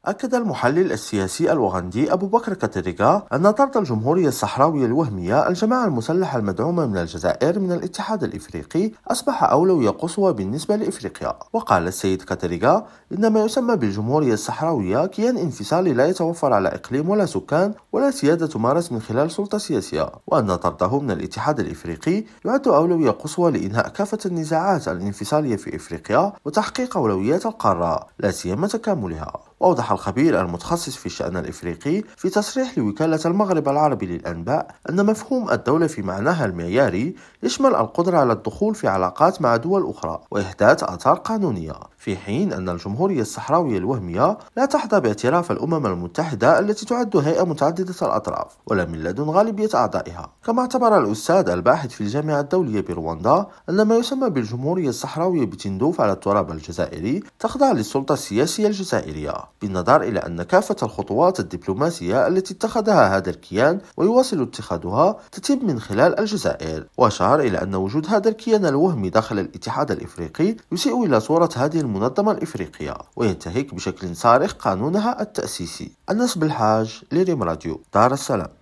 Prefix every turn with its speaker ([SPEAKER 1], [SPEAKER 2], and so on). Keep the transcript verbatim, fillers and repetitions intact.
[SPEAKER 1] أكد المحلل السياسي الأوغندي أبو بكر كاتريغا أن طرد الجمهورية الصحراوية الوهمية الجماعة المسلحة المدعومة من الجزائر من الاتحاد الإفريقي أصبح أولوية قصوى بالنسبة لإفريقيا. وقال السيد كاتريغا إن ما يسمى بالجمهورية الصحراوية كيان انفصالي لا يتوفر على إقليم ولا سكان ولا سيادة تمارس من خلال سلطة سياسية، وأن طرده من الاتحاد الإفريقي يعد أولوية قصوى لإنهاء كافة النزاعات الانفصالية في إفريقيا وتحقيق أولويات القارة لا سيما تكاملها. وأوضح الخبير المتخصص في الشأن الإفريقي في تصريح لوكالة المغرب العربي للأنباء أن مفهوم الدولة في معناها المعياري يشمل القدرة على الدخول في علاقات مع دول أخرى وإحداث آثار قانونية، في حين أن الجمهورية الصحراوية الوهمية لا تحظى باعتراف الأمم المتحدة التي تعد هيئة متعددة الأطراف ولا من لدن غالبية أعضائها. كما اعتبر الأستاذ الباحث في الجامعة الدولية برواندا أن ما يسمى بالجمهورية الصحراوية بتندوف على التراب الجزائري تخضع للسلطة السياسية الجزائرية، بالنظر إلى أن كافة الخطوات الدبلوماسية التي اتخذها هذا الكيان ويواصل اتخاذها تتم من خلال الجزائر. وأشار إلى أن وجود هذا الكيان الوهمي داخل الاتحاد الإفريقي يسيء إلى صورة هذه المنظمة الإفريقية وينتهك بشكل صارخ قانونها التأسيسي. النصب الحاج لريم راديو دار السلام.